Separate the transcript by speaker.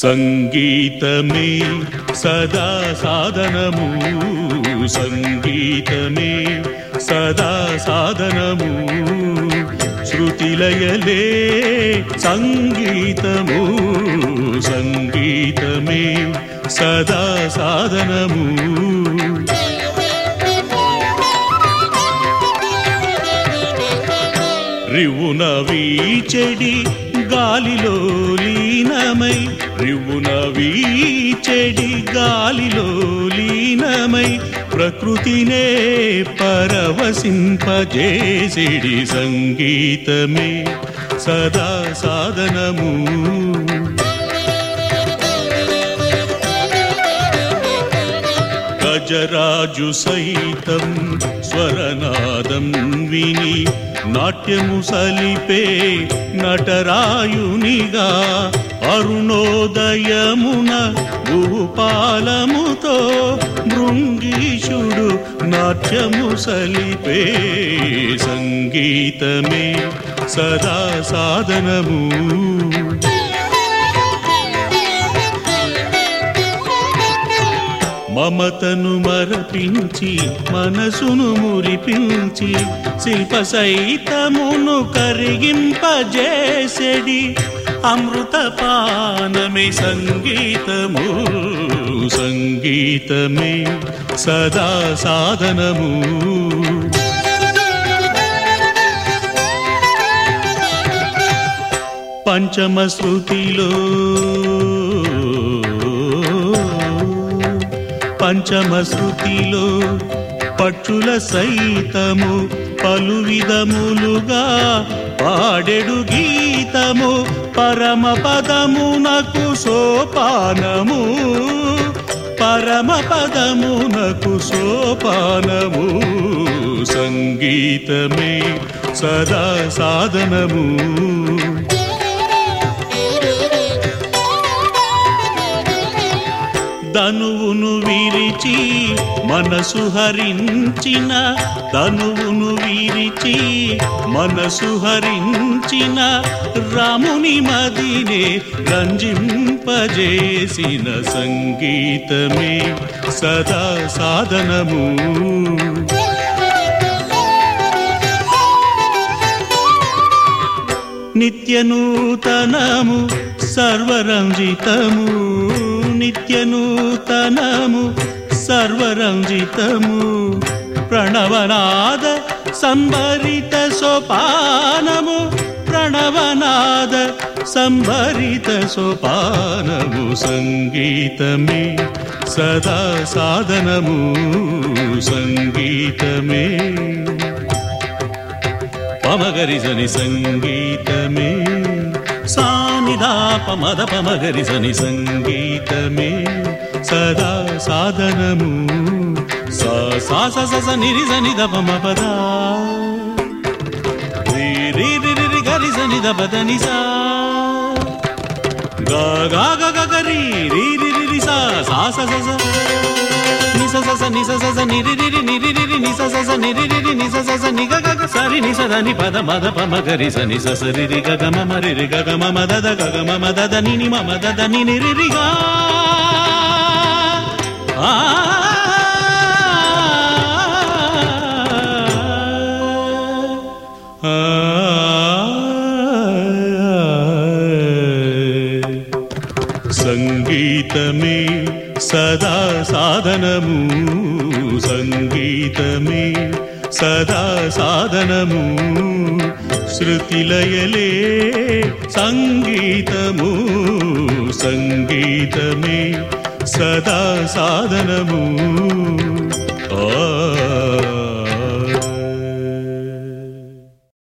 Speaker 1: సంగీతమే సదా సాధనము, సంగీతమే సదా సాధనము, శృతిలయలే సంగీతము, సంగీతమే సదా సాధనము. రివున వీచెడి గాలిలో లీనమై, రివున వీచెడి గాలిలో లీనమై, ప్రకృతినే పరవశింపజేసిడి సంగీతమే సదా సాధనము. గజరాజు సైతం స్వరనాదం విని నాట్యము సలిపే నటరాయునిగా, అరుణోదయమున భూపాలముతో భృంగీషుడు నాట్యము సలిపే సంగీతమే సదా సాధనము. మమతను మరపించి మనసును మురిపించి, శిల్ప సైతమును కరిగింపజేసెడి అమృతపానమే సంగీతము, సంగీతమే సదా సాధనము. పంచమ శృతిలో పంచమ శృతిలో పక్షుల సైతము పలు విధములుగా పాడెడు గీతము, పరమ పదమునకు సోపానము, పరమ పదమునకు సోపానము, సంగీతమే సదా సాధనము. ధనువును విరిచి మనసు హరించిన, ధనువును విరిచి మనసు హరించిన, రాముని మదినే రంజింపజేసిన సంగీతమే సదా సాధనము. నిత్యనూతనము సర్వరంజితము, నిత్యనూతనము సర్వరంజితము, ప్రణవనాద సంభరిత సోపానము, ప్రణవనాద సంభరిత సోపానము, సంగీతమే సదా సాధనము, సంగీతమే పమగరిజని సంగీతమే, సానిదా పమద పమగరిజని సంగీతమే సదా సాధనము. సా సా స స స నిరి సని ద పమ పద, రి రి రి రి రి గరి సని ద పద ని సా, గా గా గా గా గ రి రి రి రి రి సా సా స స స ని స స స ని స స స ని రి రి రి ని రి రి రి ని స స స ని రి రి రి ని స స స ని గ గ గ స రి ని స ద ని పద మద పమ గరి స ని స స రి రి గ గ మ మ రి రి గ గ మ మ ద ద గ గ మ మ ద ద ని ని మ మ ద ద ని ని రి రి గ ఆ సంగీతమే సదా సాధనము, సంగీతమే సదా సాధనము, శృతిలయలే సంగీతము, సంగీతమే సదా సాధనము. ఆ